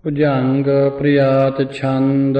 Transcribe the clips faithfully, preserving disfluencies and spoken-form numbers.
ਭੁਜੰਗ ਪ੍ਰਿਆਤ ਛੰਦ।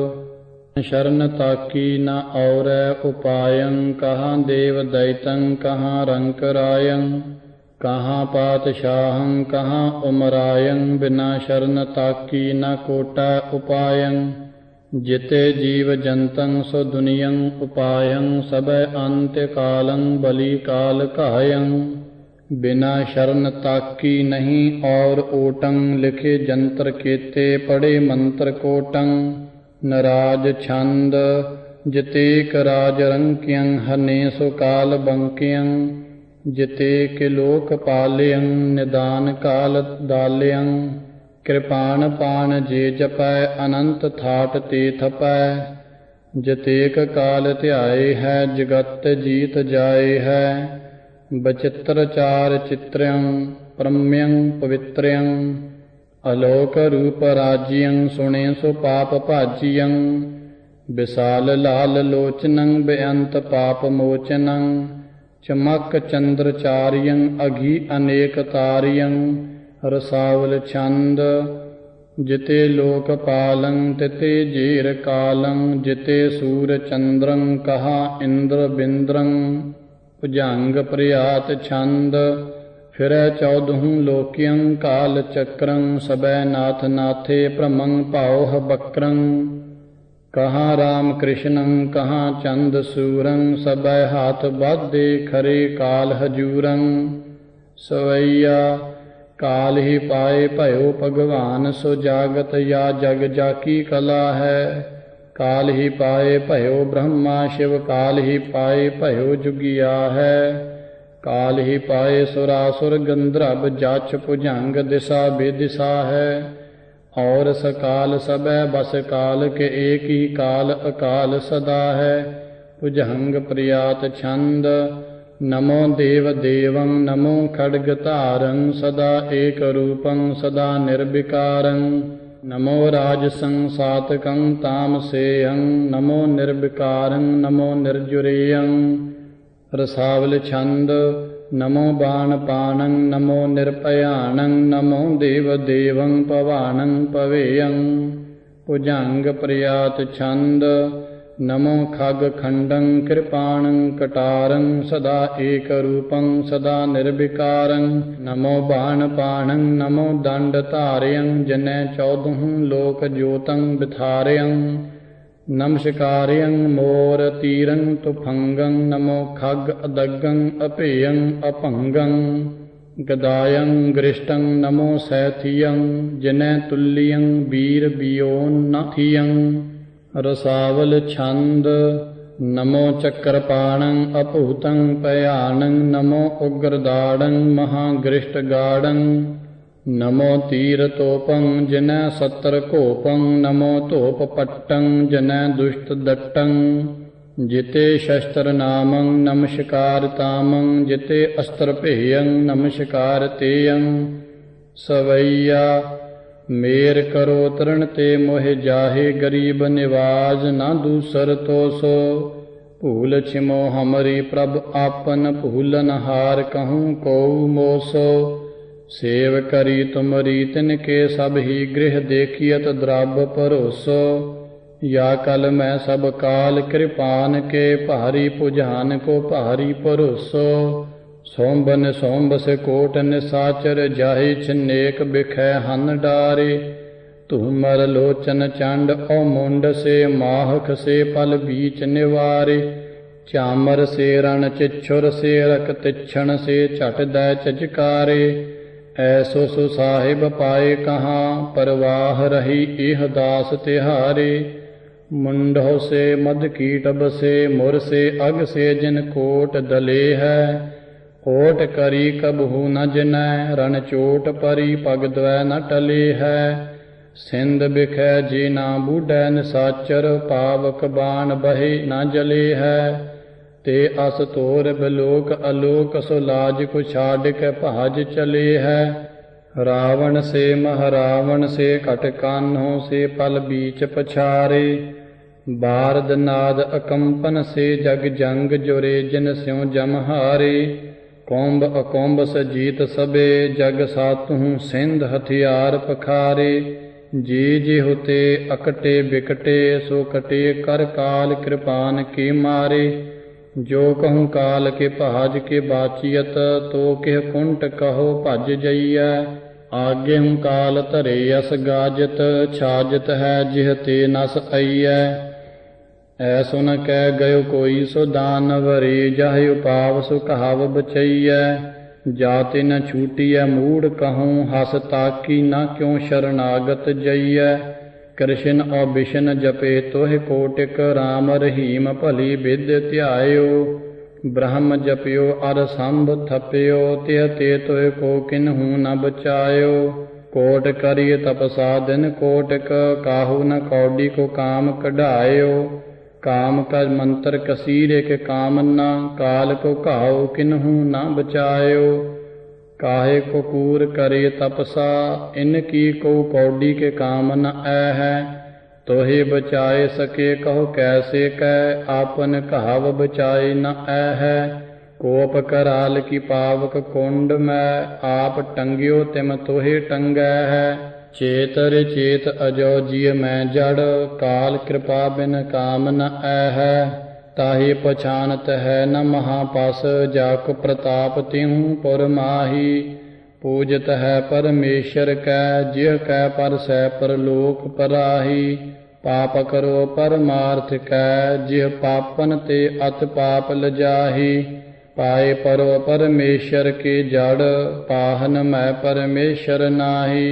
ਸ਼ਰਨ ਤਾਕੀ ਨ ਔਰੈ ਉਪਾਯੰ, ਕਹਾਂ ਦੇਵ ਦੈਤੰ ਕਹਾਂ ਰੰਕ ਰਾਯੰ। ਕਹਾਂ ਪਾਤਸ਼ਾਹੰ ਕਹਾਂ ਉਮਰਾਯੰ, ਬਿਨਾ ਸ਼ਰਨ ਤਾਕੀ ਨ ਕੋਟਾ ਉਪਾਯੰ। ਜਿਤੇ ਜੀਵ ਜੰਤੰ ਸੋ ਦੁਨੀਯੰ ਉਪਾਯੰ, ਸਭੈ ਅੰਤਿ ਕਾਲੰ ਬਲੀ ਕਾਲ ਕਾਯੰ। ਬਿਨਾ ਸ਼ਰਨ ਤਾਕੀ ਨਹੀਂ ਔਰ ਓਟੰ, ਲਿਖੇ ਜੰਤਰ ਕੇਤੇ ਪੜੇ ਮੰਤਰ ਕੋਟੰ। ਨਰਾਜ ਛੰਦ। ਜਿਤੇਕ ਰਾਜ ਰੰਕਿਯੰ, ਹਨੇ ਸੋ ਕਾਲ ਬੰਕਿਯੰ। ਜਿਤੇਕ ਲੋਕ ਪਾਲਿਯੰ, ਨਿਦਾਨ ਕਾਲ ਦਾਲਿਯੰ। ਕਿਰਪਾਨ ਪਾਨ ਜੇ ਜਪੈ, ਅਨੰਤ ਥਾਟ ਤੇ ਥਪੈ। ਜਿਤੇਕ ਕਾਲ ਧਿਆਏ ਹੈ, ਜਗਤ ਜੀਤ ਜਾਏ ਹੈ। ਬਚਿੱਤਰ ਚਾਰ ਚਿਤ੍ਰਯੰ, ਪ੍ਰਮਯੰ ਪਵਿੱਤਰਯੰ। ਅਲੋਕ ਰੂਪ ਰਾਜਿਯੰ, ਸੁਣੇ ਸੋ ਪਾਪ ਭਾਜਿਯੰ। ਵਿਸਾਲ ਲਾਲ ਲੋਚਨੰ, ਬੇਅੰਤ ਪਾਪ ਮੋਚਨੰ। ਚਮਕ ਚੰਦਰ ਚਾਰਿਯੰ, ਅਘੀ ਅਨੇਕ ਤਾਰਿਯੰ। ਰਸਾਵਲ ਛੰਦ। ਜਿਤੇ ਲੋਕ ਪਾਲੰ, ਤਿਤੇ ਜੇਰ ਕਾਲੰ। ਜਿਤੇ ਸੂਰ ਚੰਦਰੰ, ਕਹਾ ਇੰਦਰ ਬਿੰਦਰੰ। ਭੁਜੰਗ ਪ੍ਰਿਆਤ ਛੰਦ। ਫਿਰੈ ਚੌਦਹੂੰ ਲੋਕਿਯੰ, ਕਾਲ ਚੱਕਰੰ। ਸਭੈ ਨਾਥ ਨਾਥੇ, ਭ੍ਰਮੰ ਭਾਉ ਬਕਰੰ। ਕਹਾਂ ਰਾਮ ਕ੍ਰਿਸ਼ਨੰ, ਕਹਾਂ ਚੰਦ ਸੂਰੰ। ਸਭੈ ਹਾਥ ਬਾਧੇ, ਖਰੇ ਕਾਲ ਹਜੂਰੰ। ਸਵਈਆ ਕਾਲ ਹੀ ਪਾਏ, ਭਇਓ ਭਗਵਾਨ। ਸੋ ਜਾਗਤ ਯਾ ਜਗ ਜਾਕੀ ਕਲਾ ਹੈ। ਕਾਲ ਹੀ ਪਾਏ, ਭਇਓ ਬ੍ਰਹਮਾ ਸ਼ਿਵ। ਕਾਲ ਹੀ ਪਾਏ, ਭਇਓ ਜੁਗਿਆ ਹੈ। ਕਾਲ ਹੀ ਪਾਏ, ਸੁਰਾਸੁਰ ਗੰਧਰਵ ਜਛ। ਭੁਜੰਗ ਦਿਸ਼ਾ ਬੇਦਿਸ਼ਾ ਹੈ। ਔਰ ਸਕਾਲ ਸਭੈ ਬਸ ਕਾਲ, ਕੇ ਏਕ ਹੀ ਕਾਲ ਅਕਾਲ ਸਦਾ ਹੈ। ਭੁਜੰਗ ਪ੍ਰਿਆਤ ਛੰਦ। ਨਮੋ ਦੇਵ ਦੇਵੰ, ਨਮੋ ਖੜਗ ਧਾਰੰ। ਸਦਾ ਏਕ ਰੂਪੰ, ਸਦਾ ਨਿਰਵਿਕਾਰੰ। ਨਮੋ ਰਾਜਸੰ ਸਾਤਕੰ ਤਾਮਸੇਯੰ। ਨਮੋ ਨਿਰਵਿਕਾਰੰ, ਨਮੋ ਨਿਰਜੁਰੇਯੰ। ਰਸਾਵਲ ਛੰਦ। ਨਮੋ ਬਾਣ ਪਾਣੰ, ਨਮੋ ਨਿਰਭਯਾਣੰ। ਨਮੋ ਦੇਵ ਦੇਵੰ, ਭਵਾਣੰ ਭਵੇਯੰ। ਭੁਜੰਗ ਪ੍ਰਿਆਤ ਛੰਦ। ਨਮੋ ਖਗ ਖੰਡੰ, ਕਿਰਪਾਣੰ ਕਟਾਰੰ। ਸਦਾ ਏਕ ਰੂਪੰ, ਸਦਾ ਨਿਰਵਿਕਾਰੰ। ਨਮੋ ਬਾਣ ਪਾਣੰ, ਨਮੋ ਦੰਡ ਧਾਰਯੰ। ਜਿਨੈ ਚੌਦਹੂੰ ਲੋਕ ਜੋਤੰ ਬਿਥਾਰਯੰ। ਨਮਸਕਾਰਯੰ ਮੋਰ ਤੀਰੰ ਤੁਫੰਗੰ। ਨਮੋ ਖਗ ਅਦਗੰ, ਅਭੇਯੰ ਅਭੰਗੰ। ਗਦਾਯੰ ਗ੍ਰਿਸ਼ਟੰ, ਨਮੋ ਸੈਥਿਯੰ। ਜਿਨੈ ਤੁੱਲਿਯੰ ਬੀਰ ਬਿਯੋਨ ਨ ਥਿਯੰ। ਰਸਾਵਲ ਛੰਦ। ਨਮੋ ਚੱਕਰਪਾਣੰ, ਅਭੂਤੰ ਭਯਾਨੰ। ਨਮੋ ਉਗਰਦਾੜੰ, ਮਹਾਗ੍ਰਿਸ਼ਟ ਗਾੜੰ। ਨਮੋ ਤੀਰ ਤੋਪੰ, ਜਿਨੈ ਸਤਰ ਘੋਪੰ। ਨਮੋ ਧੋਪ ਪੱਟੰ, ਜਿਨੈ ਦੁਸ਼ਟ ਦਟੰ। ਜਿਤੇ ਸ਼ਸਤਰ ਨਾਮੰ, ਨਮਸਕਾਰ ਤਾਮੰ। ਜਿਤੇ ਅਸਤਰ ਭੇਯੰ, ਨਮਸਕਾਰ ਤੇਯੰ। ਸਵਈਆ ਮੇਰ ਕਰੋ ਤਰਨ ਤੇ, ਮੋਹਿ ਜਾਹੇ ਗਰੀਬ ਨਿਵਾਜ। ਨਾ ਦੂਸਰ ਤੋ ਸੋ, ਭੂਲ ਛਿਮੋ ਹਮਰੀ ਪ੍ਰਭ ਆਪਨ। ਭੂਲਨ ਹਾਰ ਕਹੂੰ ਕਉ ਮੋਸੋ। ਸੇਵ ਕਰੀ ਤੁਮਰੀ ਤਿਨ ਕੇ, ਸਭ ਹੀ ਗ੍ਰਹਿ ਦੇਖੀਅਤ ਦ੍ਰਬ ਭਰੋਸੋ। ਯਾ ਕਲ ਮੈਂ ਸਭ ਕਾਲ, ਕਿਰਪਾਨ ਕੇ ਭਾਰੀ। ਭੁਜਾਨ ਕੋ ਭਾਰੀ ਭਰੋਸੋ। ਸੋਂਭ ਨਿਸੋਂਭ ਸੇ ਕੋਟ ਨਿਸਾਚਰ, ਜਾਹੇ ਛਨੇਕ ਬਿਖੈ ਹਨ ਡਾਰੇ। ਧੂਮਰ ਲੋਚਨ ਚੰਡ ਓ ਮੁੰਡ ਸੇ, ਮਾਹਖ ਸੇ ਪਲ ਬੀਚ ਨਿਵਾਰੇ। ਚਾਮਰ ਸੇ ਰਣ ਚਿਛੁਰ ਸੇ, ਰਕ ਤਿਛਣ ਸੇ ਝਟ ਦੈ ਚਚਕਾਰੇ। ਐਸੋ ਸੁ ਸਾਹਿਬ ਪਾਏ ਕਹਾਂ, ਪਰਵਾਹ ਰਹੀ ਇਹ ਦਾਸ ਤਿਹਾਰੇ। ਮੁੰਡੋ ਸੇ ਮਧ ਕੀਟ ਬਸੇ, ਮੁਰ ਸੇ ਅਗ ਸੇ ਜਿਨ ਕੋਟ ਦਲੇ ਹੈ। ਓਟ ਕਰੀ ਕਬਹੂ ਨ ਜਿਨੈ, ਰਣ ਚੋਟ ਪਰੀ ਪਗ ਦਵੈ ਨ ਟਲੇ ਹੈ। ਸਿੰਧ ਬਿਖੈ ਜੇ ਨਾ ਬੂਢੈ ਨਿਸਾਚਰ, ਪਾਵਕ ਬਾਣ ਬਹੇ ਨ ਜਲੇ ਹੈ। ਤੇ ਅਸ ਤੋਰ ਬਿਲੋਕ ਅਲੋਕ, ਸੋ ਲਾਜ ਕੋ ਛਾੜ ਕੇ ਭਾਜ ਚਲੇ ਹੈ। ਰਾਵਣ ਸੇ ਮਹਰਾਵਣ ਸੇ, ਘਟ ਕਾਨ੍ਹੋ ਸੇ ਪਲ ਬੀਚ ਪਛਾਰੇ। ਬਾਰਦ ਨਾਦ ਅਕੰਪਨ ਸੇ, ਜਗ ਜੰਗ ਜੁਰੇ ਜਿਨ ਸਿਉ ਜਮ ਹਾਰੇ। ਕੌਂਬ ਅਕੌਂਬ ਸਜੀਤ ਸਭੇ, ਜਗ ਸਾਤੂੰ ਸਿੰਧ ਹਥਿਆਰ ਪਖਾਰੇ। ਜੀ ਜੀ ਹੋਤੇ ਅਕਟੇ ਬਿਕਟੇ ਸੋ ਕਟੇ ਕਰ ਕਾਲ ਕਿਰਪਾਨ ਕੀ ਮਾਰੇ। ਜੋ ਕਹੂੰ ਕਾਲ ਕੇ ਭਾਜ ਕੇ ਬਾਚੀਅਤ ਤੋ ਕਿਹ ਕੁੰਟ ਕਹੋ ਭਜ ਜਈਐ। ਆਗੇ ਹੂੰ ਕਾਲ ਧਰੇ ਅਸ ਗਾਜਤ ਛਾਜਤ ਹੈ ਜਿਹ ਤੇ ਨਸ ਆਈਐ। ਐ ਸੁਨ ਕਹਿ ਗਇਓ ਕੋਈ ਸੋ ਦਾਨਵ ਰੇ ਜਾਹਿ ਉਪਾਵ ਸੁ ਕਹਾਵ ਬਚਈਐ। ਜਾਤਿ ਨ ਛੂਟੀਐ ਮੂੜ ਕਹੂੰ ਹਸ ਤਾਕੀ ਨਾ ਕਿਉ ਸ਼ਰਨਾਗਤ ਜਈਐ। ਕ੍ਰਿਸ਼ਨ ਔ ਬਿਸ਼ਨ ਜਪੇ ਤੋਹਿ ਕੋਟਿਕ ਰਾਮ ਰਹੀਮ ਭਲੀ ਬਿਦ ਧਿਆਇਓ। ਬ੍ਰਹਮ ਜਪਿਓ ਅਰ ਸੰਭ ਥਪਿਓ ਤਿਹ ਤੇ ਤੋਹਿ ਕੋ ਕਿਨਹੂ ਨ ਬਚਾਇਓ। ਕੋਟ ਕਰਿ ਤਪਸਾ ਦਿਨ ਕੋਟਿਕ ਕਾਹੂ ਨ ਕੌਡੀ ਕੋ ਕਾਮ ਕਢਾਇਓ। ਕਾਮ ਕਾ ਮੰਤਰ ਕਸੀਰ ਇਕ ਕਾਮਨਾ ਕਾਲ ਕੋ ਘਾਉ ਕਿਨਹੂ ਨ ਬਚਾਇਓ। ਕਾਹੇ ਕੋ ਕੂਰ ਕਰੇ ਤਪਸਾ ਇਨ ਕੀ ਕੋ ਕੌਡੀ ਕੇ ਕਾਮ ਨ ਐ ਹੈ। ਤੋਹਿ ਬਚਾਏ ਸਕੇ ਕਹੋ ਕੈਸੇ ਕੈ ਆਪਨ ਕਹਾਵ ਬਚਾਏ ਨ ਐ ਹੈ। ਕੋਪ कराल की पावक कुंड मैं आप टंगियो तिम तोहे टंगै है। चेतर चेत अजो जिय मैं जड़ काल कृपा बिन काम न ऐ है। ताहि पछानत है न महापस जाकु प्रताप तिहु पुर माही। पूजत है परमेश्वर कै जिह कै पर सै परलोक पराही। पाप करो परमार्थ कै जिह पापन ते अत पाप लजाही। पाए परो परमेश्वर के जड़ पाहन मैं परमेश्वर नाही।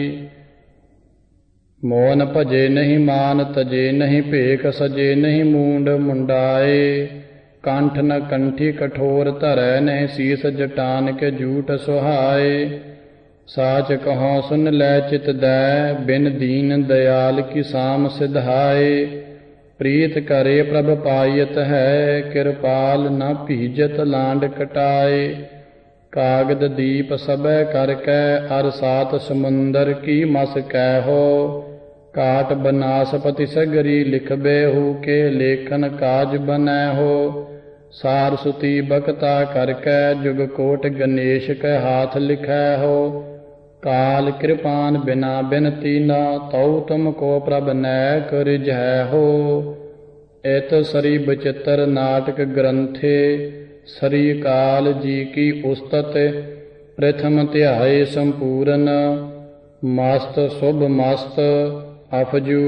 मोन भजे नहीं मान तजे नहीं भेख सजे नहीं मूंड मुंडाए। कंठ न कंठी कठोर धरै नहीं शीस जटान के झूठ सुहाए। साच कहो सुन लै चित दै बिन दीन दयाल की साम सिधाए। प्रीत करे प्रभ पायत है कृपाल न भीजत लांड कटाए। कागद दीप सबै करकै अर सात समुंदर की मस कहो। काट बनासपति सगरी लिखबे हु के लेखन काज बनै हो। सार सुती बकता करकै जुग कोट गणेश कै हाथ लिखै हो। काल कृपान बिना बिनती न तौ तुमको प्रभ नैक रिझै हो। इत सरी बचित्र नाटक ग्रंथे सरी काल जी की उस्तत। प्रथम ध्याय संपूर्ण मस्त शुभ मस्त अफजू।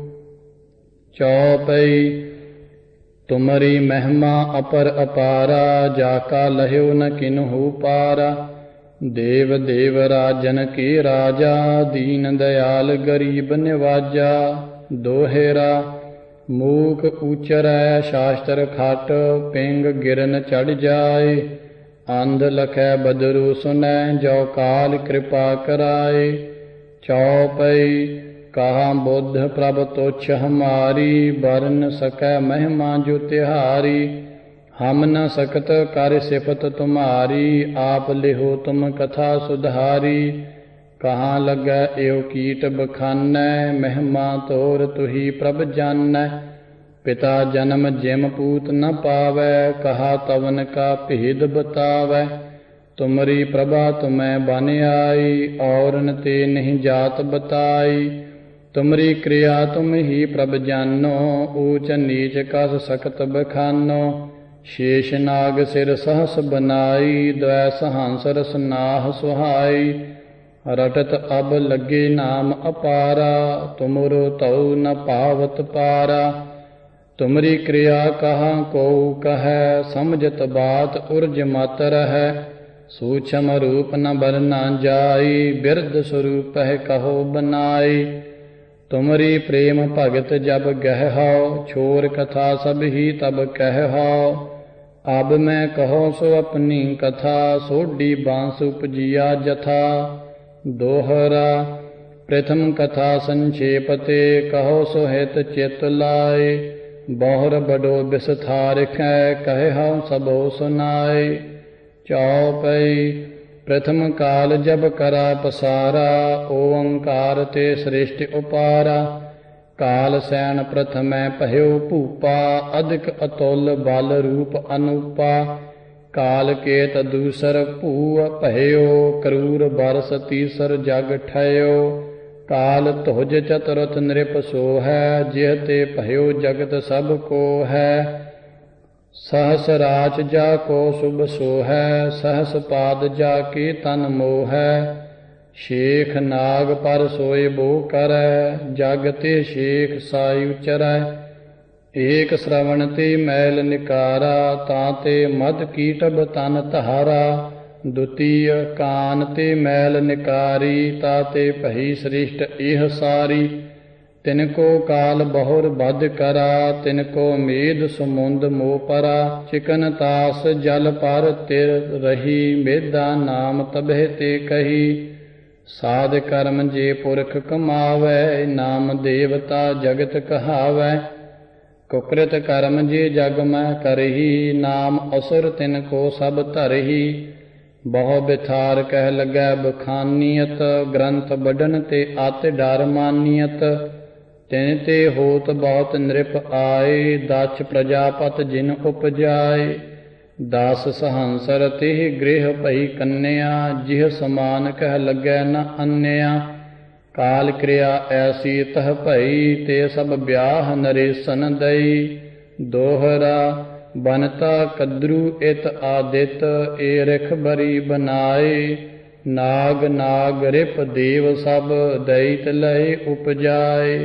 चौपई तुमरी महिमा अपर अपारा जाका लह्यो न किन्हु पारा। देव देव राजन के राजा दीन दयाल गरीब निवाजा। दोहेरा मूक उचरै शास्त्र खट पिंग गिरन चढ़ जाए। अंध लखै बदरु सुनै जो काल कृपा कराए। चौपई कहा बुद्ध प्रभ तुच्छ हमारी बरन सकै महिमा जो तिहारी। हम न सकत कर सिफत तुम्हारी आप लिहो तुम कथा सुधारी। कहाँ लगै एव कीट बखानै महिमा तोर तुही प्रभ जानै। पिता जन्म जिम पूत न पावै कहा तवन का भेद बतावै। तुमरी प्रभा तुम्हें बन आई और न ते नहीं जात बताई। तुमरी क्रिया तुम ही प्रभ जानो ऊंच नीच कस सकत बखानो। शेष नाग सिर सहस बनाई द्वैस हंस रसनाह सुहाई। रटत अब लगे नाम अपारा तुमरो तौ न पावत पारा। तुमरी क्रिया कहाँ को कहै समझत बात उर्ज मत रहै। सूक्ष्म रूप न बरना जाई बिरध स्वरूप है कहो बनाई। तुमरी प्रेम भगत जब गहहो छोर कथा सब ही तब कहहो। अब मैं कहो सो अपनी कथा सोडी बांस उपजिया जथा। दोहरा प्रथम कथा संक्षेप ते कहो सो हित चित लाए। बहुर बड़ो विस्तार कै कहे हो सबो सुनाए। चौपई प्रथम काल जब करा पसारा ओंकार ते सृष्टि उपारा। काल सैन प्रथमै पह्यो भूपा अधिक अतुल बल रूप अनुपा। काल केत दूसर भूअ पह्यो करूर बरस तीसर जग ठयो। ਕਾਲ ਤੁਜ ਚਤੁਰਥ ਨ੍ਰਿਪ ਸੋ ਹੈ, ਜਿਹ ਤੇ ਭਇਓ ਜਗਤ ਸਭ ਕੋ ਹੈ। ਸਹਸ ਰਾਚ ਜਾ ਕੋ ਸੁਭ ਸੋ ਹੈ, ਸਹਸ ਪਾਦ ਜਾ ਕੇ ਤਨ ਮੋਹ ਹੈ। ਸ਼ੇਖ ਨਾਗ ਪਰ ਸੋਏ ਬੋ ਕਰੈ, ਜਗ ਤੇ ਸ਼ੇਖ ਸਾਈ ਉਚਰੈ। ਏਕ ਸ਼ਰਵਣ ਤੇ ਮੈਲ ਨਿਕਾਰਾ, ਤਾਂ ਤੇ ਮਦ ਕੀਟਬ ਤਨ ਧਾਰਾ। ਦੁਤੀਯ ਕਾਨ ਤੇ ਮੈਲ ਨਿਕਾਰੀ, ਤਾ ਤੇ ਭਈ ਸ੍ਰਿਸ਼ਟ ਇਹ ਸਾਰੀ। ਤਿਨ ਕੋ ਕਾਲ ਬਹੁਰ ਬਦ ਕਰਾ, ਤਿਨ ਕੋ ਮੇਦ ਸਮੁੰਦ ਮੋ ਪਰਾ। ਚਿਕਨ ਤਾਸ ਜਲ ਪਰ ਤਿਰ ਰਹੀ, ਮੇਦਾ ਨਾਮ ਤਬਹਿ ਤੇ ਕਹੀ। ਸਾਧ ਕਰਮ ਜੇ ਪੁਰਖ ਕਮਾਵੈ, ਨਾਮ ਦੇਵਤਾ ਜਗਤ ਕਹਾਵੈ। ਕੁਕ੍ਰਿਤ ਕਰਮ ਜੇ ਜਗ ਮੈਂ ਕਰਹੀ, ਨਾਮ ਅਸੁਰ ਤਿਨ ਕੋ ਸਭ ਧਰਹੀ। ਬਹੁ ਬਿਥਾਰ ਕਹਿ ਲੱਗੈ ਬਖਾਨੀਅਤ, ਗ੍ਰੰਥ ਵੱਢਣ ਤੇ ਅਤਿ ਡਰ ਮਾਨੀਅਤ। ਤਿਨ ਤੇ ਹੋਤ ਬਹੁਤ ਨ੍ਰਿਪ ਆਏ, ਦਛ ਪ੍ਰਜਾਪਤ ਜਿਨ ਉਪਜਾਏ। ਦਸ ਸਹੰਸਰ ਤਿਹ ਗ੍ਰਹਿ ਭਈ ਕੰਨਿਆ, ਜਿਹ ਸਮਾਨ ਕਹਿ ਲੱਗੈ ਨ ਅੰਨਿਆ। ਕਾਲ ਕਿਰਿਆ ਐਸੀ ਤਹ ਭਈ, ਤੇ ਸਭ ਵਿਆਹ ਨਰੇਸਨ ਦਈ। ਦੋਹਰਾ ਬਨਤਾ ਕਦਰੂ ਇਤ ਆਦਿਤ, ਏ ਰਿਖ ਬਰੀ ਬਨਾਏ। ਨਾਗ ਨਾਗ ਰਿਪ ਦੇਵ ਸਭ, ਦਇਤ ਲਏ ਉਪਜਾਏ।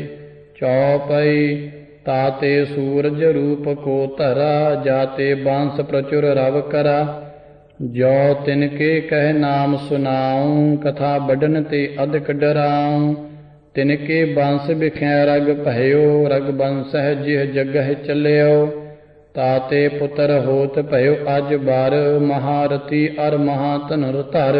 ਚੌਪਈ ਤਾਤੇ ਸੂਰਜ ਰੂਪ ਕੋ ਧਰਾ, ਜਾਤੇ ਬਾਂਸ ਪ੍ਰਚੁਰ ਰਵ ਕਰਾ। ਜੋ ਤਿਨ ਕੇ ਕਹਿ ਨਾਮ ਸੁਨਾਉ, ਕਥਾ ਵੱਢਣ ਤੇ ਅਧਿਕ ਡਰਾਉ। ਤਿਨ ਕੇ ਬੰਸ ਬਿਖੈ ਰਗ ਭਇਓ, ਰਗ ਬੰਸਹਿ ਜਿਹ ਜਗਹਿ ਚੱਲਿਓ। ਤਾਤੇ ਪੁੱਤਰ ਹੋਤ ਭਇਓ ਅਜ ਬਰ, ਮਹਾਰਥੀ ਅਰ ਮਹਾਧਨੁਰ ਧਰ।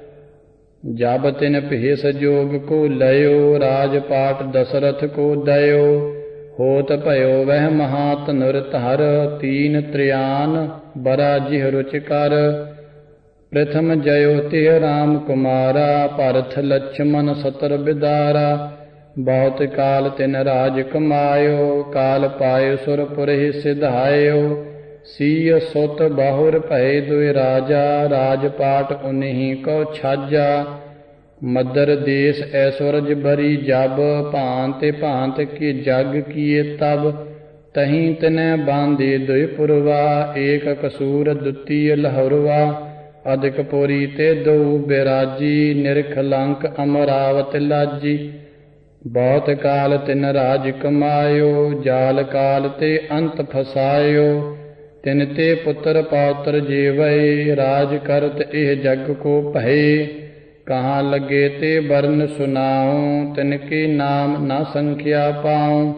ਜਬ ਤਿਨ ਭੇਸ ਜੋਗ ਕੋ ਲਇਓ, ਰਾਜ ਪਾਟ ਦਸਰਥ ਕੋ ਦਇਓ। ਹੋਤ ਭਇਓ ਵਹਿ ਮਹਾਧਨੁਰ ਧਰ, ਤੀਨ ਤ੍ਰਿਆਨ ਬਰਾ ਜਿਹ ਰੁਚ ਕਰ। ਪ੍ਰਥਮ ਜਯੋ ਤਿਹ ਰਾਮ ਕੁਮਾਰਾ, ਭਰਤ ਲਛਮਨ ਸਤਰ ਬਿਦਾਰਾ। ਬਹੁਤ ਕਾਲ ਤਿਨ ਰਾਜ ਕਮਾਇਓ, ਕਾਲ ਪਾਇ ਸੁਰਪੁਰਿ ਸਿਧਾਇਓ। ਸੀਯ ਸੁਤ ਬਾਹੁਰ ਭਏ ਦੁਇ ਰਾਜਾ, ਰਾਜ ਪਾਟ ਉਨਹੀ ਕੋ ਛਾਜਾ। ਮਦਰ ਦੇਸ ਐਸਵਰਜ ਬਰੀ ਜਬ, ਭਾਂਤ ਭਾਂਤ ਕੀ ਜਗ ਕੀਏ ਤਬ। ਤਹੀਂ ਤਿਨੈ ਬਾਂਧੇ ਦੁਇ ਪੁਰਵਾ, ਏਕ ਕਸੂਰ ਦੁਤੀਯ ਲਹੁਰਵਾ। ਅਧਿਕ ਪੁਰੀ ਤੇ ਦਉ ਬਿਰਾਜੀ, ਨਿਰਖ ਲੰਕ ਅਮਰਾਵਤ ਲਾਜੀ। ਬਹੁਤ ਕਾਲ ਤਿਨ ਰਾਜ ਕਮਾਇਓ, ਜਾਲ ਕਾਲ ਤੇ ਅੰਤ ਫਸਾਇਓ। ਤਿਨ ਤੇ ਪੁੱਤਰ ਪੌਤਰ ਜੀਵੈ, ਰਾਜ ਕਰਤ ਇਹ ਜਗ ਕੋ ਭਏ। ਕਹਾਂ ਲੱਗੇ ਤੇ ਬਰਨ ਸੁਨਾਉ, ਤਿਨ ਕੇ ਨਾਮ ਨਾ ਸੰਖਿਆ ਪਾਉ।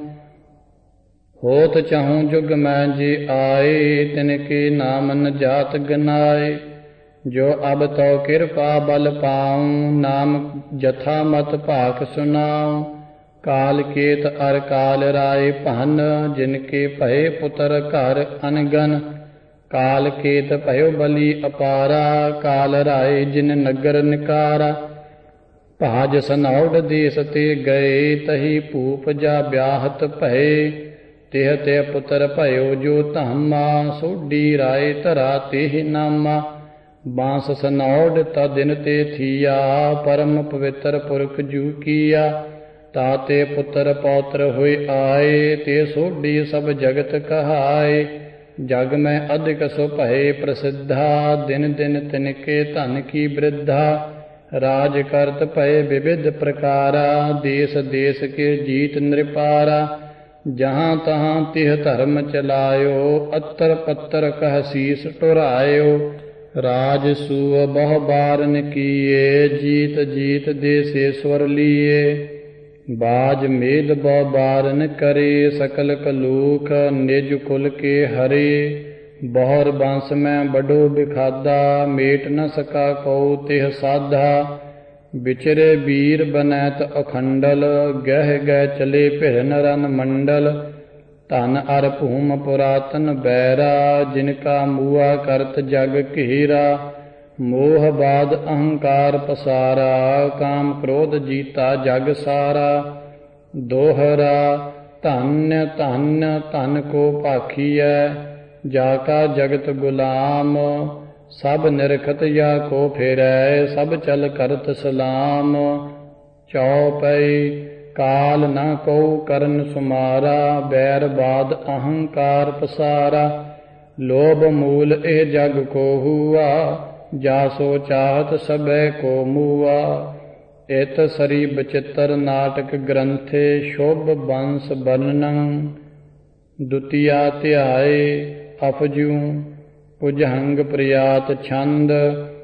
ਹੋਤ ਚਾਹੂੰ ਜੁਗ ਮੈਂ ਜੇ ਆਏ, ਤਿਨ ਕੇ ਨਾਮ ਨ ਜਾਤ ਗਨਾਏ। ਜੋ ਅਬ ਤੋ ਕਿਰਪਾ ਬਲ ਪਾਉ, ਨਾਮ ਜਥਾ ਮਤ ਭਾਖ ਸੁਨਾਉ। ਕਾਲ ਕੇਤ ਅਰ ਕਾਲ ਰਾਏ ਭਨ, ਜਿਨ ਕੇ ਭਏ ਪੁੱਤਰ ਘਰ ਅਨਗਨ। ਕਾਲ ਕੇਤ ਭਇਓ ਬਲੀ ਅਪਾਰਾ, ਕਾਲ ਰਾਏ ਜਿਨ ਨਗਰ ਨਿਕਾਰਾ। ਭਾਜ ਸਨੌਡ ਦੇਸ ਤੇ ਗਏ, ਤਹੀ ਭੂਪ ਜਾ ਵਿਆਹਤ ਭਏ। ਤਿਹ ਤੇ ਪੁੱਤਰ ਭਇਓ ਜੋ ਧਾਮਾ, ਸੋਢੀ ਰਾਏ ਧਰਾ ਤੇਹ ਨਾਮਾ। ਬਾਂਸ ਸਨੌਡ ਤਾ ਦਿਨ ਤੇ ਥੀਆ, ਪਰਮ ਪਵਿੱਤਰ ਪੁਰਖ ਜੂ ਕੀਆ। ਤਾਤੇ ਪੁੱਤਰ ਪੌਤਰ ਹੋਇ ਆਏ, ਤੇ ਸੋਢੀ ਸਭ ਜਗਤ ਕਹਾਏ। ਜਗ ਮੈਂ ਅਧਿਕ ਸੋ ਭਏ ਪ੍ਰਸਿੱਧਾ, ਦਿਨ ਦਿਨ ਤਿਨ ਕੇ ਧਨ ਕੀ ਬ੍ਰਿਧਾ। ਰਾਜ ਕਰਤ ਭਏ ਵਿਵਿਧ ਪ੍ਰਕਾਰਾ, ਦੇਸ ਦੇਸ ਕੇ ਜੀਤ ਨ੍ਰਿਪਾਰਾ। ਜਹਾਂ ਤਹਾਂ ਤਿਹ ਧਰਮ ਚਲਾਇਓ, ਅਤਰ ਪੱਤਰ ਕਹ ਸੀਸ ਟੁਰਾਇਓ। ਰਾਜ ਸੂਅ ਬਹੁ ਬਾਰਨ ਕੀਏ, ਜੀਤ ਜੀਤ ਦੇਸੇਸ਼ਵਰ ਲੀਏ। ਬਾਜ ਮੇਦ ਬਹੁ ਬਾਰਨ ਕਰੇ, ਸਕਲ ਕਲੂਖ ਨਿਜ ਕੁਲ ਕੇ ਹਰੇ। ਬਹੁਰ ਬੰਸ ਮੈਂ ਬਡੋ ਬਿਖਾਦਾ, ਮੇਟ ਨ ਸਕਾ ਕਉ ਤਿਹ ਸਾਧਾ। ਵਿਚਰੇ ਵੀਰ ਬਨੈਤ ਅਖੰਡਲ, ਗਹਿ ਗਹਿ ਚਲੇ ਭਿਰਨ ਰਨ ਮੰਡਲ। ਧਨ ਅਰ ਭੂਮ ਪੁਰਾਤਨ ਬੈਰਾ, ਜਿਨ ਕਾ ਮੂਆ ਕਰਤ ਜਗ ਘੇਰਾ। ਮੋਹ ਬਾਦ ਅਹੰਕਾਰ ਪਸਾਰਾ, ਕਾਮ ਕ੍ਰੋਧ ਜੀਤਾ ਜਗ ਸਾਰਾ। ਦੋਹਰਾ ਧੰਨ ਧੰਨ ਧਨ ਕੋ ਭਾਖੀਐ, ਜਾ ਕਾ ਜਗਤ ਗੁਲਾਮ। ਸਭ ਨਿਰਖਤ ਜਾ ਕੋ ਫੇਰੈ, ਸਭ ਚਲ ਕਰਤ ਸਲਾਮ। ਚਉਪਈ ਕਾਲ ਨ ਕਉ ਕਰਨ ਸੁਮਾਰਾ, ਬੈਰ ਬਾਦ ਅਹੰਕਾਰ ਪਸਾਰਾ। ਲੋਭ ਮੂਲ ਇਹ ਜਗ ਕੋ ਹੁਆ, ਜਾ ਸੋ ਚਾਹਤ ਸਭੈ ਕੋ ਮੂਆ। ਇਤ ਸਰੀ ਬਚਿੱਤਰ ਨਾਟਕ ਗ੍ਰੰਥੇ, ਸ਼ੁਭ ਬੰਸ ਬਰਨਨ। ਦੁਤੀਆ ਧਿਆਏ ਅਪਜੂ, ਭੁਜੰਗ ਪ੍ਰਿਆਤ ਛੰਦ।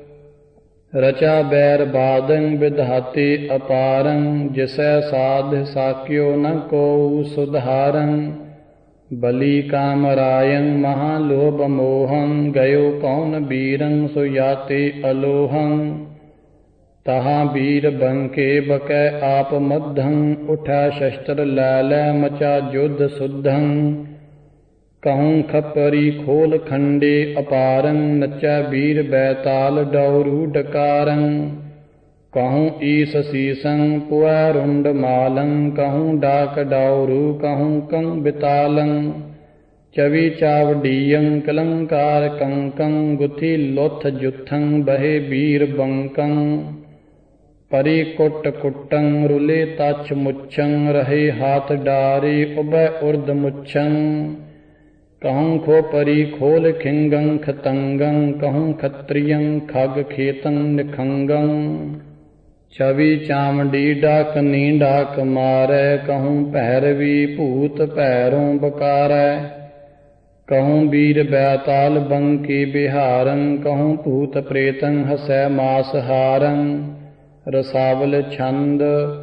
ਰਚਾ ਬੈਰ ਬਾਦੰ ਵਿਧਾਤੀ ਅਪਾਰੰ, ਜਿਸੈ ਸਾਧ ਸਾਕਿਓ ਨ ਕੋ ਸੁਧਾਰੰ। ਬਲੀ ਕਾਮਰਾਯੰ ਮਹਾ ਲੋਭ ਮੋਹੰ, ਗਇਓ ਕੌਣ ਬੀਰੰ ਸੋ ਯਾਤੇ ਅਲੋਹੰ। ਤਹਾਂ ਬੀਰ ਬੰਕੇ ਬਕੈ ਆਪ ਮੱਧੰ, ਉਠਾ ਸ਼ਸਤਰ ਲੈ ਲੈ ਮਚਾ ਜੁਧ ਸੁਧੰ। ਕਹੂੰ ਖਪਰੀ ਖੋਲ ਖੰਡੇ ਅਪਾਰੰ, ਨਚੈ ਬੀਰ ਬੈਤਾਲ ਡਉਰੂ ਡਕਾਰੰ। ਕਹੂੰ ਈਸ ਸੀਸੰ ਪੁਐ ਰੁੰਡ ਮਾਲੰ, ਕਹੂੰ ਡਾਕ ਡਉਰੂ ਕਹੂੰ ਕੰ ਬਿਤਾਲੰ। ਚਵੀ ਚਾਵਡੀਯੰ ਕਲੰਕਾਰ ਕੰਕੰ, ਗੁਥੀ ਲੁੱਥ ਜੁਥੰ ਬਹੇ ਬੀਰ ਬੰਕੰ। ਪਰੀ ਕੁੱਟ ਕੁੱਟੰ ਰੁਲੇ ਤਛ ਮੁੱਛੰ, ਰਹੇ ਹਾਥ ਡਾਰੇ ਉਬੈ ਉਰਦ ਮੁੱਛੰ। ਕਹੂੰ ਖੋ ਪਰੀ ਖੋਲ ਖਿੰਗੰ ਖਤੰਗੰ, ਕਹੂੰ ਖਤ੍ਰਿਯੰ ਖਗ ਖੇਤੰ ਨਿਖੰਗੰ। ਚਵੀ ਚਾਮਡੀ ਡਾਕਨੀ ਡਾਕ ਮਾਰੈ, ਕਹੂੰ ਭੈਰਵੀ ਭੂਤ ਭੈਰੋਂ ਬਕਾਰੈ। ਕਹੂੰ ਬੀਰ ਬੈਤਾਲ ਬੰਕੀ ਬਿਹਾਰੰ, ਕਹੂੰ ਭੂਤ ਪ੍ਰੇਤੰ ਹਸੈ ਮਾਸ ਹਾਰੰ। ਰਸਾਵਲ ਛੰਦ।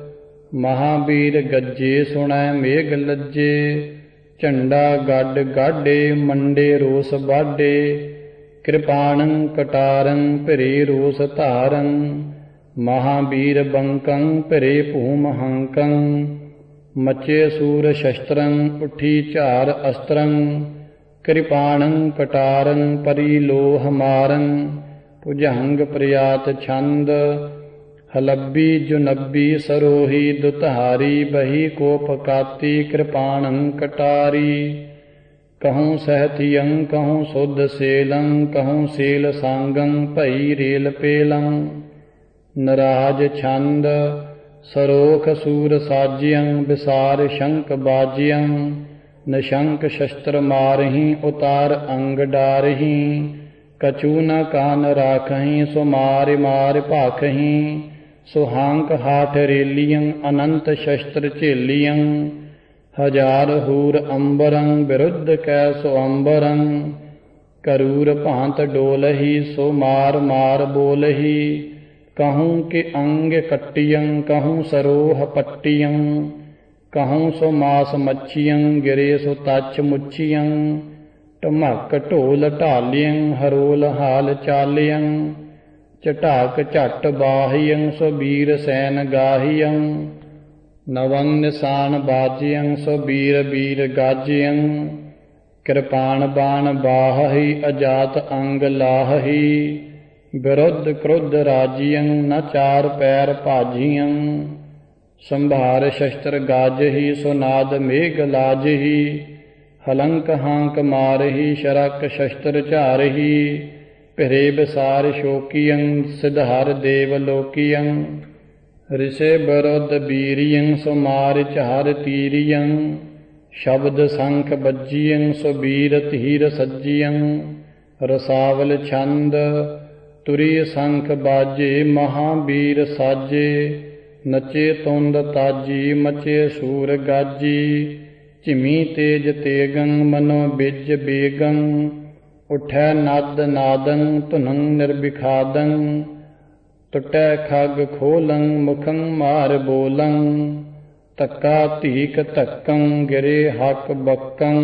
ਮਹਾਬੀਰ ਗੱਜੇ ਸੁਣੈ ਮੇਘ ਲੱਜੇ, ਝੰਡਾ ਗੱਡ ਗਾਡੇ ਮੰਡੇ ਰੋਸ ਬਾਡੇ। ਕਿਰਪਾਣੰ ਕਟਾਰੰ ਭਿਰੇ ਰੋਸ ਧਾਰੰ, ਮਹਾਬੀਰ ਬੰਕੰ ਭਿਰੇ ਭੂਮ ਹੰਕੰ। ਮਚੇ ਸੂਰ ਸ਼ਸਤਰੰ ਉੱਠੀ ਝਾਰ ਅਸਤਰੰ, ਕਿਰਪਾਣੰ ਕਟਾਰੰ ਪਰੀ ਲੋਹ ਮਾਰੰ। ਭੁਜੰਗ ਪ੍ਰਿਆਤ ਛੰਦ। ਹਲੱਬੀ ਜੁਨੱਬੀ ਸਰੋਹੀ ਦੁਧਾਰੀ, ਬਹੀ ਕੋਪ ਕਾਤੀ ਕਿਰਪਾਣੰ ਕਟਾਰੀ। ਕਹੂੰ ਸਹਿਤਿਯੰ ਕਹੂੰ ਸੁਧ ਸੇਲੰ, ਕਹੂੰ ਸੇਲ ਸਾਂਗੰ ਭਈ ਰੇਲ ਪੇਲੰ। ਨਰਾਜ ਛੰਦ। ਸਰੋਖ ਸੂਰ ਸਾਜਿਯੰ, ਵਿਸਾਰ ਸ਼ੰਕ ਬਾਜਿਯੰ। ਨਿਸ਼ੰਕ ਸ਼ਸਤਰ ਮਾਰਹੀਂ, ਉਤਾਰ ਅੰਗ ਡਾਰਹੀਂ। ਕਛੂ ਨ ਕਾਨ ਰਾਖਹੀਂ, ਸੋ ਮਾਰਿ ਮਾਰਿ ਭਾਖਹੀਂ। ਸੁਹਾਂਕ ਹਾਠ ਰੇਲੀਅੰ, ਅਨੰਤ ਸ਼ਸਤਰ ਝੇਲੀਅੰ। ਹਜ਼ਾਰ ਹੂਰ ਅੰਬਰੰ, ਬਿਰੁੱਧ ਕੈ ਸੋ ਅੰਬਰੰ। ਕਰੂਰ ਭਾਂਤ ਡੋਲਹੀ, ਸੋ ਮਾਰ ਮਾਰ ਬੋਲਹੀ। ਕਹੂੰ ਕਿ ਅੰਗ ਕੱਟਿਯੰ, ਕਹੂੰ ਸਰੋਹ ਪੱਟਿਯੰ। ਕਹੂੰ ਸੋ ਮਾਸ ਮੱਛਿਯੰ, ਗਿਰੇ ਸੋ ਤਛ ਮੁੱਛਿਯੰ। ਢਮਕ ਢੋਲ ਢਾਲਿਯੰ, ਹਰੋਲ ਹਾਲ ਚਾਲਿਯੰ। ਝਟਾਕ ਝਟ ਬਾਹਿਯੰ, ਸੋ ਬੀਰ ਸੈਨ ਗਾਹਿਯੰ। ਨਵੰ ਨਿਸ਼ਾਨ ਬਾਜਿਯੰ, ਸੋ ਬੀਰ ਬੀਰ ਗਾਜਿਯੰ। ਕਿਰਪਾਣ ਬਾਣ ਬਾਹਹਿ, ਅਜਾਤ ਅੰਗ ਲਾਹਹਿ। ਬਿਰੁੱਧ ਕ੍ਰੁੱਧ ਰਾਜਿਯੰ, ਨ ਚਾਰ ਪੈਰ ਭਾਜਿਯੰ। ਸੰਭਾਰ ਸ਼ਸਤਰ ਗਾਜਹਿi, ਸੋ ਨਾਦ ਮੇਘ ਲਾਜਹਿi। ਹਲੰਕ ਹਾਂਕ ਮਾਰਹਿi, ਸ਼ਰਕ ਸ਼ਸਤਰ ਝਾਰਹਿi। ਭਿਰੇ ਵਿਸਾਰ ਸ਼ੋਕੀਅੰ, ਸਿਧਾਰ ਦੇਵ ਲੋਕੀਅੰ। ਰਿਸ਼ੇ ਬਿਰੁੱਧ ਬੀਰਿਯੰ, ਸੋ ਮਾਰਿ ਝਾਰ ਤੀਰਿਯੰ। ਸ਼ਬਦ ਸੰਖ ਬੱਜਿਯੰ, ਸੋ ਬੀਰ ਧੀਰ ਸੱਜਿਯੰ। ਰਸਾਵਲ ਛੰਦ। ਤੁਰੀ ਸੰਖ ਬਾਜੇ, ਮਹਾਬੀਰ ਸਾਜੇ। ਨਚੇ ਤੁੰਦ ਤਾਜੀ, ਮਚੇ ਸੂਰ ਗਾਜੀ। ਝਿਮੀ ਤੇਜ ਤੇਗੰ, ਮਨੋ ਬਿਜ ਬੇਗੰ। ਉਠੈ ਨਦ ਨਾਦੰ, ਧੁਨੰ ਨਿਰਬਿਖਾਦੰ। ਟੁਟੈ ਖਗ ਖੋਲੰ, ਮੁਖੰ ਮਾਰ ਬੋਲੰ। ਧੱਕਾ ਧੀਕ ਧੱਕੰ, ਗਿਰੇ ਹਕ ਬੱਕੰ।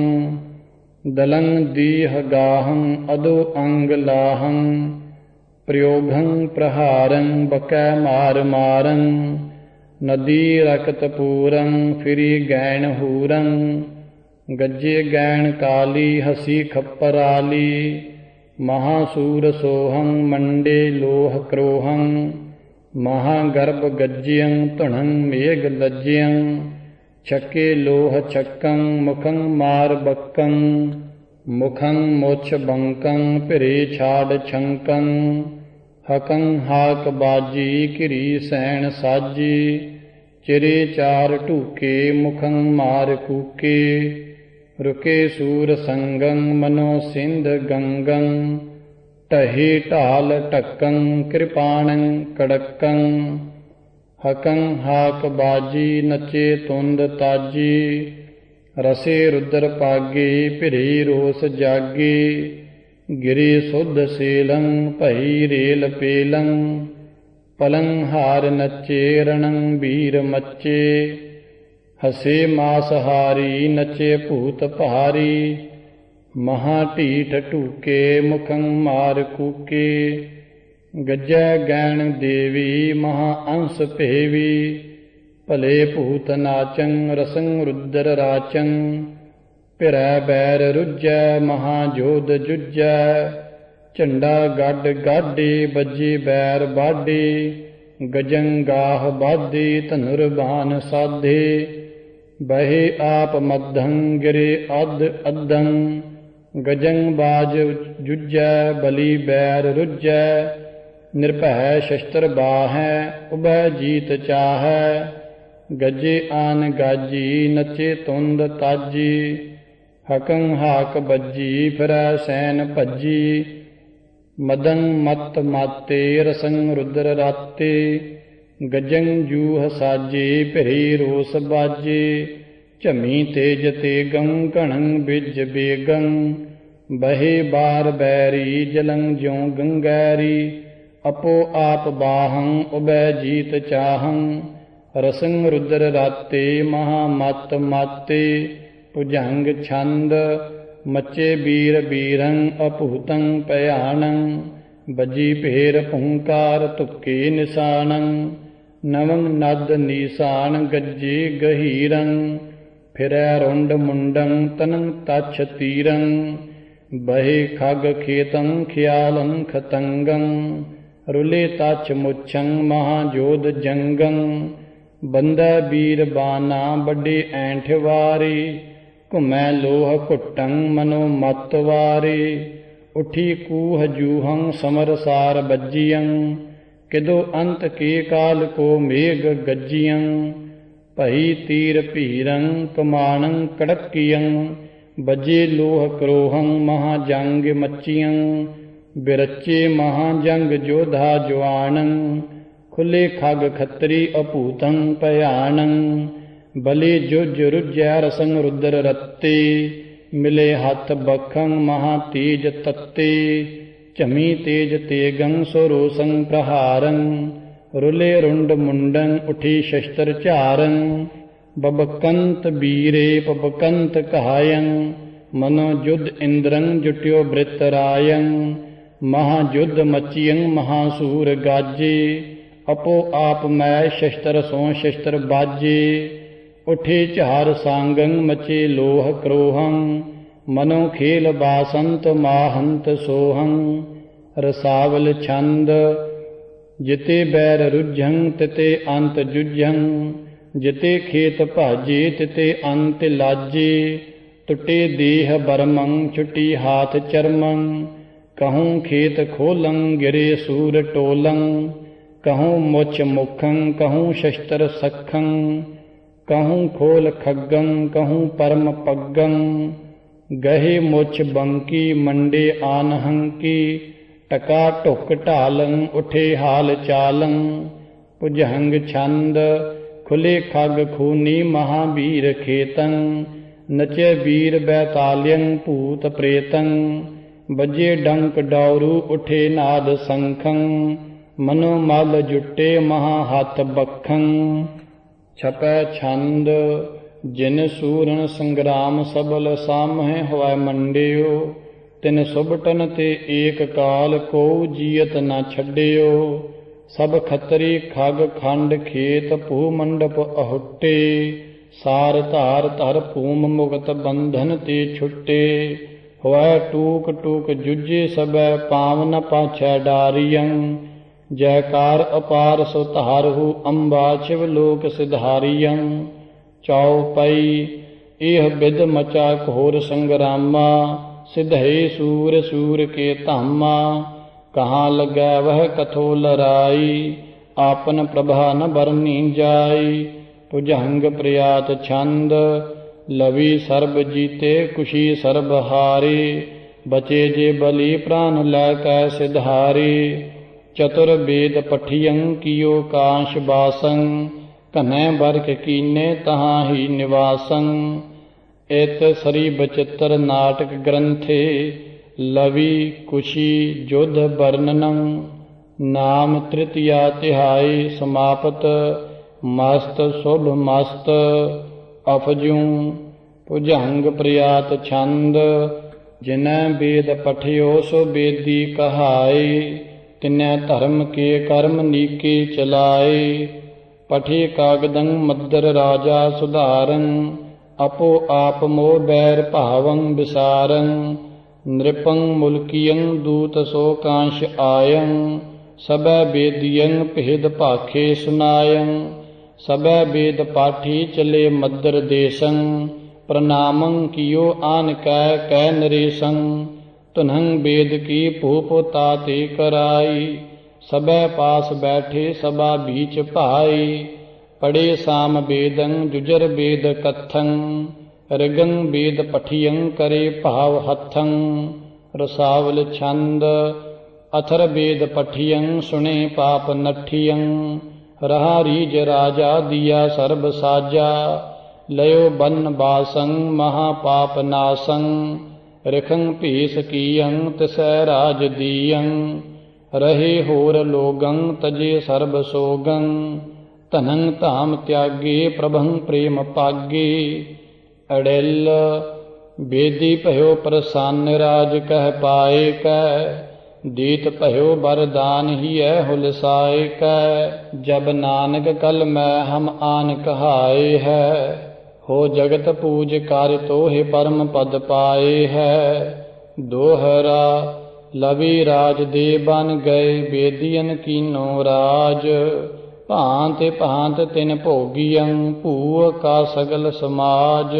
ਦਲੰ ਦੀਹ ਗਾਹੰ, ਅਦੋ ਅੰਗ ਲਾਹੰ। ਪ੍ਰਯੋਗੰ ਪ੍ਰਹਾਰੰ, ਬਕੈ ਮਾਰ ਮਾਰੰ। ਨਦੀ ਰਕਤ ਪੂਰੰ, ਫਿਰੀ ਗੈਣ ਹੂਰੰ। ਗੱਜੇ ਗੈਣ ਕਾਲੀ, ਹਸੀ ਖੱਪਰਾਲੀ। ਮਹਾਸੂਰ ਸੋਹੰ, ਮੰਡੇ ਲੋਹ ਕਰੋਹੰ। ਮਹਾਗਰਭ ਗੱਜਿਯੰ, ਧੁਨੰ ਮੇਘ ਲੱਜਿਯੰ। ਛੱਕੇ ਲੋਹ ਛੱਕੰ, ਮੁਖੰ ਮਾਰ ਬੱਕੰ। ਮੁਖੰ ਮੁੱਛ ਬੰਕੰ, ਭਿਰੇ ਛਾੜ ਛੰਕੰ। ਹਕੰ ਹਾਕ ਬਾਜੀ, ਘਿਰੀ ਸੈਣ ਸਾਜੀ। चिरे चार टूके मुखं मार कूके रुके सूर संगं मनो सिंध गंगं टहे ढाल टक्कं कृपाणं कड़क्कं हकं हाक बाजी नचे तुंद ताजी रसे रुद्र पागे भिरे रोस जागे गिरे सुध सेलं भई रेल पेलं पलंग हार नचे रणं वीर मच्चे हसे मासहारी नचे भूत पहारी महाटीठ टूके मुखं मार कूके गज्जै गैण देवी महाअंस भेवी भले भूत नाचं रसं रुद्र राचं भिरै बैर रुज्जै महाजोध जुज्जै झंडा गड गाडे बजे बैर बाडे गजं गाह बाधे धनुर्बान साधे बहे आप मद्धं गिरे अध अद्धं गजं बाज जुज्जै बलि बैर रुज्जै निर्भय शस्त्र बाहै उभय जीत चाहै गजे आन गाजी नचे तुंद ताजी हकं हाक बज्जी फिरै सैन भज्जी मदं मत माते रसं रुद्र राते गजं जूह साजे भिरे रोस बाजे झमी तेज तेगं घणं बिज बेगं बहे बार बैरी जलं ज्यों गंगैरी अपो आप बाहं उभय जीत चाहं रसं रुद्र राते महामत माते भुजंग छंद मचे बीर बीरं अभूतं भयानं बजी भेर पुंकार तुक्के निशानं नवं नद नीसान गज्जे गहीरं फिरै रुंड मुंडं तनं तच्छ तीरं बहे खग खेतं ख्यालं खतंगं रुले तच्छ मुच्छं महाजोध जंगं बंदै बीर बाना बड़े ऐंठ वारी घुमै लोह घुट्टं मनो मत वारे उठी कूह जूहं समर सार बज्जियं किदो अंत के काल को मेघ गज्जियं भई तीर भीरं कमानं कड़कियं बजे लोह क्रोहं महाजंग मच्चियं बिरच्चे महाजंग जोधा जवानं खुले खग खत्री अभूतं भयानं बले जुज रुज्जै रसं रुद्र रत्ते मिले हथ बखं महातेज तत्ते झमी तेज तेगं स्वरोसं प्रहारं रुले रुंड मुंडं उठी शस्त्र चारं बबकंत बीरे पबकंत कहायं मनो जुद इंद्रं जुट्यो वृतरायं महाजुद मचियं महासूर गाजे अपो आप मै शस्त्र सो शस्त्र बाजे उठे झार सांगं मचे लोह क्रोहं मनो खेल बासंत माहंत सोहं रसावल छंद जिते बैर रुज्झं तिते अंत जुज्झं जिते खेत भाजे तिते अंत लाजे टुटे देह बरमं छुटी हाथ चरमं कहूँ खेत खोलं गिरे सूर टोलं कहूँ मुछ मुखं कहूँ शस्त्र सखं कहूँ खोल खग्गं कहूँ परम पग्गं गहे मुछ बंकी मंडे आनहंकी टका टुक ढालं उठे हाल चालं भुजंग छंद खुले खग खूनी महावीर खेतं नचे वीर बैताल्यं भूत प्रेतं बजे डंक डौरू उठे नाद संखं मनो मल जुटे महाहथ बखं छपै छंद जिन सूरन संग्राम सबल सामहि होवै मंडियो तिन सुबटन ते एक काल को जीयत न छड्डियो सब खतरी खग खंड खेत भू मंडप अहुट्टे सार धार धर भूम मुगत बंधन ते छुट्टे होवै टूक टूक जुजे सबै पावन पाछै डारियं जयकार अपार सो धारहु अंबा शिवलोक सिधारियं चौपई एह बिद मचा घोर संग्रामा सिधे सूर सूर के धामा कहाँ लगै वह कथो लड़ाई आपन प्रभा न बरनी जाई ਭੁਜੰਗ ਪ੍ਰਿਆਤ ਛੰਦ ਲਵੀ ਸਰਬ ਜੀਤੇ ਕੁਸ਼ੀ ਸਰਬ ਹਾਰੀ ਬਚੇ ਜੇ ਬਲੀ ਪ੍ਰਾਨ ਲੈ ਕੈ ਸਿਧਾਰੀ ਚਤੁਰ ਵੇਦ ਪਠਿਯੰ ਕੀਓ ਕਾਂਸ਼ ਬਾਸੰ ਘਨੈ ਬਰਕ ਕੀਨੇ ਤਹਾਂ ਹੀ ਨਿਵਾਸੰ ਇਤ ਸਰੀ ਬਚਿੱਤਰ ਨਾਟਕ ਗ੍ਰੰਥੇ ਲਵੀ ਕੁਸ਼ੀ ਜੁਧ ਵਰਣਨੰ ਨਾਮ ਤ੍ਰਿਤੀਆ ਤਿਹਾਈ ਸਮਾਪਤ ਮਸਤ ਸੁਭ ਮਸਤ ਅਫਜੂ ਭੁਜੰਗ ਪ੍ਰਿਆਤ ਛੰਦ ਜਿਨੈ ਵੇਦ ਪਠਿਓ ਸੋ ਬੇਦੀ ਕਹਾਈ ਤਿਨੈ ਧਰਮ ਕੇ ਕਰਮ ਨੀਕੇ ਚਲਾਏ ਪਠੇ ਕਾਗਦੰ ਮਦਰ ਰਾਜਾ ਸੁਧਾਰੰ ਆਪੋ ਆਪ ਮੋਹ ਬੈਰ ਭਾਵੰ ਵਿਸਾਰੰ ਨ੍ਰਿਪੰ ਮੁਲਕੀਯੰ ਦੂਤ ਸੋ ਕਾਂਸ਼ ਆਯੰ ਸਭੈ ਬੇਦੀਯੰ ਭੇਦ ਭਾਖੇ ਸੁਨਾਯੰ ਸਭੈ ਵੇਦ ਪਾਠੀ ਚਲੇ ਮਦਰ ਦੇਸੰ ਪ੍ਰਣਾਮੰ ਕੀਓ ਆਨ ਕੈ ਕੈ ਨਰੇਸੰ ਤੁਨਹੰ ਵੇਦ ਕੀ ਭੂਪ ਤਾਤੇ ਕਰਾਈ ਸਭੈ ਪਾਸ ਬੈਠੇ ਸਭਾ ਬੀਚ ਭਾਈ ਪੜੇ ਸਾਮ ਵੇਦੰ ਜੁਜਰ ਵੇਦ ਕਥੰ ਰਗੰ ਵੇਦ ਪਠਿਯੰ ਕਰੇ ਭਾਵ ਹੱਥੰ ਰਸਾਵਲ ਛੰਦ ਅਥਰ ਵੇਦ ਪਠਿਯੰ ਸੁਣੇ ਪਾਪ ਨਠਿਯੰ ਰਹਾ ਰੀਜ ਰਾਜਾ ਦੀਆ ਸਰਬ ਸਾਜਾ ਲਇਓ ਬਨ ਬਾਸੰ ਮਹਾ ਪਾਪ ਨਾਸੰ ਰਖੰ ਭੀਸ ਕੀਯੰ ਤਿਸੈ ਰਾਜ ਦੀਯੰ ਰਹੇ ਹੋਰ ਲੋਗੰ ਤਜੇ ਸਰਬ ਸੋਗੰ ਧਨੰ ਧਾਮ ਤਿਆਗੇ ਪ੍ਰਭੰ ਪ੍ਰੇਮ ਪਾਗੇ ਅੜਿਲ ਬੇਦੀ ਭਇਓ ਪ੍ਰਸੰਨ ਰਾਜ ਕਹਿ ਪਾਏ ਕੈ ਦੀਤ ਭਇਓ ਬਰਦਾਨ ਹੀਐ ਹੁਲਸਾਏ ਕੈ ਜਬ ਨਾਨਕ ਕਲ ਮੈਂ ਹਮ ਆਨ ਕਹਾਏ ਹੈ ਹੋ ਜਗਤ ਪੂਜ ਕਰ ਤੋਹਿ ਪਰਮ ਪਦ ਪਾਏ ਹੈ ਦੋਹਰਾ ਲਵੀ ਰਾਜ ਦੇ ਬਨ ਗਏ ਬੇਦੀਨ ਕੀਨੋ ਰਾਜ ਭਾਂਤ ਭਾਂਤ ਤਿਨ ਭੋਗੀਅੰ ਭੂਅ ਕਾ ਸਗਲ ਸਮਾਜ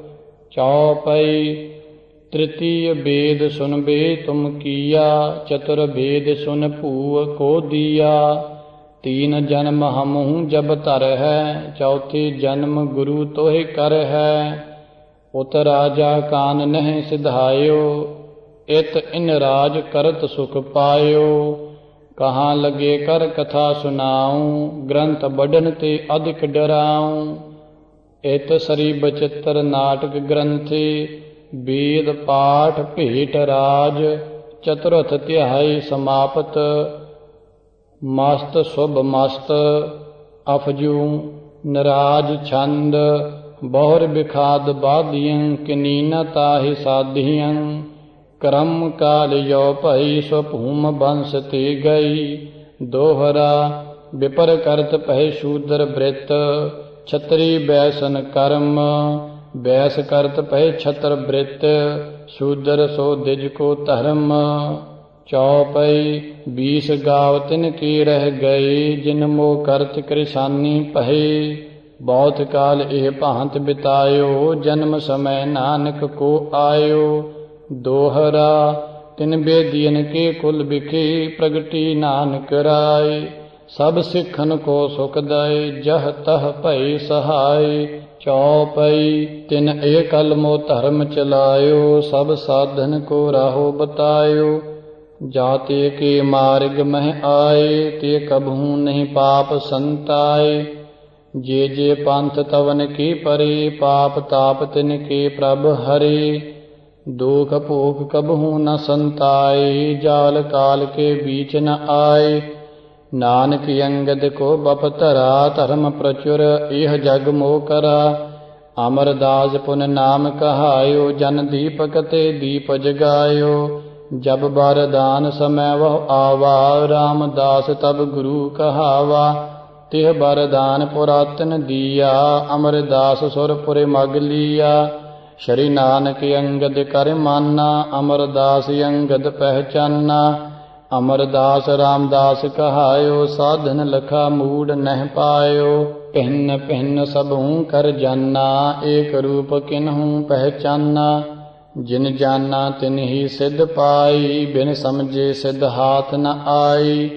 ਚੌਪਈ ਤ੍ਰਿਤੀਯ ਵੇਦ ਸੁਨਬੇ ਤੁਮ ਕੀਆ ਚਤੁਰ ਵੇਦ ਸੁਨ ਭੂਅ ਕੋ ਦੀਆ ਤੀਨ ਜਨਮ ਹਮਹੁ ਜਬ ਧਰ ਹੈ ਚੌਥੇ ਜਨਮ ਗੁਰੂ ਤੋਹਿ ਕਰ ਹੈ ਉਤ ਰਾਜਾ ਕਾਨ ਨਹਿ ਸਿਧਾਇਓ ਇਤ ਇਨ ਰਾਜ ਕਰਤ ਸੁਖ ਪਾਇਓ ਕਹਾਂ ਲਗੇ ਕਰ ਕਥਾ ਸੁਨਾਉ ਗ੍ਰੰਥ ਬੜਨ ਤੇ ਅਧਿਕ ਡਰਾਉ ਇਤ ਸਰੀ ਬਚਿੱਤਰ ਨਾਟਕ ਗ੍ਰੰਥੇ ਵੇਦ ਪਾਠ ਭੇਟ ਰਾਜ ਚਤੁਰਥ ਧਿਆਈ ਸਮਾਪਤ ਮਸਤ ਸੁਭ ਮਸਤ ਅਫਜੂ ਨਰਾਜ ਛੰਦ ਬਹੁਰ ਬਿਖਾਦ ਬਾਧਿਯੰ ਕਿਨੀਨ ਤਾਹਿ ਸਾਧਿਯੰ ਕਰਮ ਕਾਲ ਯੋ ਭਈ ਸੋ ਭੂਮ ਬੰਸ ਤੇ ਗਈ ਦੋਹਰਾ ਵਿਪਰ ਕਰਤ ਪਹਿ ਸ਼ੂਦਰ ਬ੍ਰਿਤ ਛਤਰੀ ਬੈਸਨ ਕਰਮ ਬੈਸ ਕਰਤ ਪਹਿ ਛਤਰ ਬ੍ਰਿਤ ਸ਼ੂਦਰ ਸੋ ਦਿਜ ਕੋ ਧਰਮ ਚੌਪਈ ਬੀਸ ਗਾਵ ਤਿਨ ਕੀ ਰਹਿ ਗਏ ਜਿਨ ਮੋ ਕਰਤ ਕ੍ਰਿਸ਼ਾਨੀ ਪਹਿ ਬਹੁਤ ਕਾਲ ਇਹ ਭਾਂਤ ਬਿਤਾਇਓ ਜਨਮ ਸਮੈ ਨਾਨਕ ਕੋ ਆਇਓ ਦੋਹਰਾ ਤਿਨ ਬੇਦੀਨ ਕੇ ਕੁਲ ਬਿਖੇ ਪ੍ਰਗਟੀ ਨਾਨਕ ਰਾਏ ਸਭ ਸਿੱਖਨ ਕੋ ਸੁਖ ਦਾਏ ਜਹ ਤਹ ਭਈ ਸਹਾਈ ਚੌਪਈ ਤਿਨ ਇਹ ਕਲਮੋ ਧਰਮ ਚਲਾਇਓ ਸਭ ਸਾਧਨ ਕੋ ਰਾਹੋ ਬਤਾਇਓ ਜਾਤੇ ਕੇ ਮਾਰਗ ਮਹਿ ਆਏ ਤੇ ਕਬਹੂ ਨਹੀਂ ਪਾਪ ਸੰਤਾਏ ਜੇ ਜੇ ਪੰਥ ਤਵਨ ਕੀ ਪਰੇ ਪਾਪ ਤਾਪ ਤਿਨ ਕੇ ਪ੍ਰਭ ਹਰੇ ਦੁਖ ਭੋਗ ਕਬਹੂ ਨ ਸੰਤਾਏ ਜਾਲ ਕਾਲ ਕੇ ਬੀਚ ਨ ਆਏ ਨਾਨਕ ਅੰਗਦ ਕੋ ਬਪ ਧਰਾ ਧਰਮ ਪ੍ਰਚੁਰ ਇਹ ਜਗ ਮੋਹ ਕਰਾ ਅਮਰਦਾਸ ਪੁਨ ਨਾਮ ਕਹਾਇਓ ਜਨ ਦੀਪਕ ਤੇ ਦੀਪ ਜਗਾਇਓ ਜਬ ਬਰਦਾਨ ਸਮੈ ਵਹ ਆਵਾ ਰਾਮਦਾਸ ਤਬ ਗੁਰੂ ਕਹਾਵਾ ਤਿਹ ਬਰਦਾਨ ਪੁਰਾਤਨ ਦੀਆ ਅਮਰਦਾਸ ਸੁਰਪੁਰ ਮਗ ਲੀਆ ਸ਼੍ਰੀ ਨਾਨਕ ਅੰਗਦ ਕਰ ਮਾਨਾ ਅਮਰਦਾਸ ਅੰਗਦ ਪਹਿਚਾਨਾ ਅਮਰਦਾਸ ਰਾਮਦਾਸ ਕਹਾਇਓ ਸਾਧਨ ਲਖਾ ਮੂੜ ਨਹਿ ਪਾਇਓ ਭਿੰਨ ਭਿੰਨ ਸਭੂ ਕਰ ਜਾਨਾ ਏਕ ਰੂਪ ਕਿਨਹੂ ਪਹਿਚਾਨਾ ਜਿਨ ਜਾਨਾ ਤਿਨ ਹੀ ਸਿਧ ਪਾਈ ਬਿਨ ਸਮਝੇ ਸਿਧ ਹਾਥ ਨ ਆਈ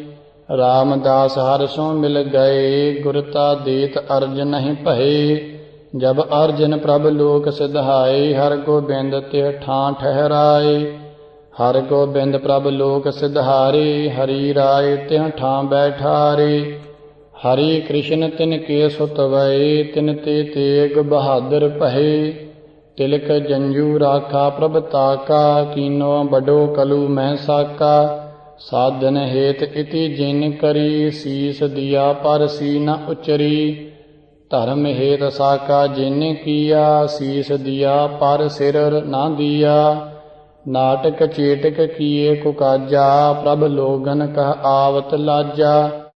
रामदास हर सो मिल गए गुरता देत अर्ज नहीं भये जब अर्जन प्रभ लोक सिधाए हर गोबिंद तिह ठां ठहराए हर गोबिंद प्रभ लोक सिधारे हरि राय तिह ठां बैठारे हरि कृष्ण तिन के सुतवै तिन ते तेग बहादुर भये तिलक जंजू राखा प्रभ ताका कीनो बडो कलु मैं साका साधन हेत इति जिन करी सीस दिया पर सी न उचरी धर्म हेत साका जिन किया सीस दिया पर सिर न दिया नाटक चेटक किए कुकाजा प्रभ लोगन कह आवत लाजा।